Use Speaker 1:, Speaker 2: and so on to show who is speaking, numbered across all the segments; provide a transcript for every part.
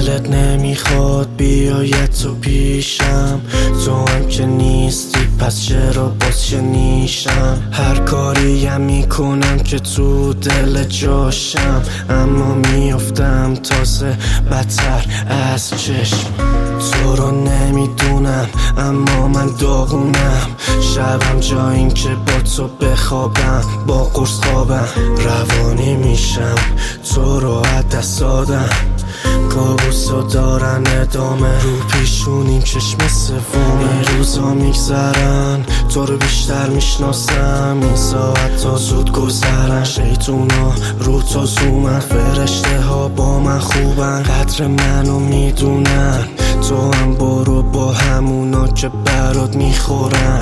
Speaker 1: دلت نمیخواد بیاید تو پیشم، تو هم که نیستی پس چرا باز نیشم. هر کاریم میکنم که تو دل جاشم، اما میافتم تازه بدتر از چشم. تو رو نمیدونم اما من داغونم، شبم جا این که با تو بخوابم با قرص خوابم. روانی میشم تو رو از دست دادم، کابوسا دارن ادامه رو پیشونیم چشم سومه. روزا میگذرن تو رو بیشتر میشناسم، این ساعت تا زود گذرن. شیطونا رو تو زومن، فرشته ها با من خوبن، قدر منو میدونن. تو هم برو با همونا که برات میخورن.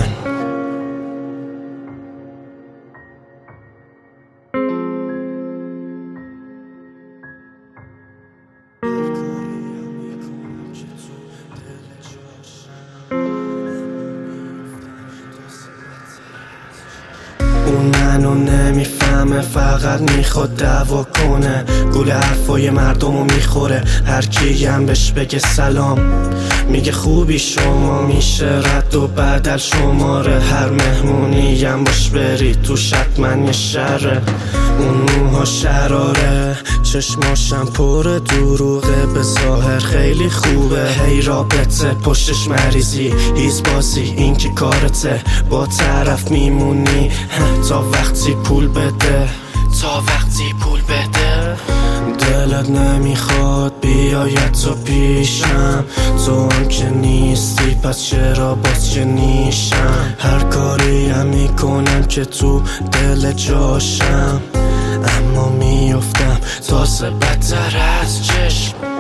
Speaker 1: اون منو نمیفهمه، فقط میخواد دعوا کنه، گول حرفای مردمو میخوره. هر کی هم بهش بگه سلام میگه خوبی شما، میشه رد و بدل شماره. هر مهمونی هم باش برید توش حتما یه شره. اون موها شراره، چشماشم پر دروغه، به ظاهر خیلی خوبه. هی رابطه پشتش مریضی، هیز بازی این که کارته، با طرف میمونی تا وقتی پول بده، تا وقتی پول بده. دلت نمیخواد بیاید تو پیشم، تو هم که نیستی پس چرا باز نیشم. هر کاری هم میکنم که تو دل جاشم، اما میافتم تازه بدتر از چشم.